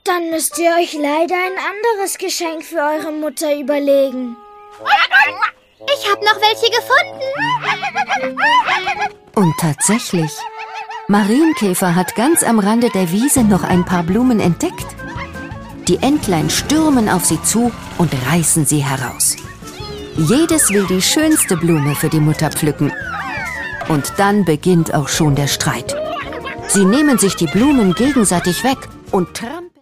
Dann müsst ihr euch leider ein anderes Geschenk für eure Mutter überlegen. Ich habe noch welche gefunden. Und tatsächlich, Marienkäfer hat ganz am Rande der Wiese noch ein paar Blumen entdeckt. Die Entlein stürmen auf sie zu und reißen sie heraus. Jedes will die schönste Blume für die Mutter pflücken. Und dann beginnt auch schon der Streit. Sie nehmen sich die Blumen gegenseitig weg und trampeln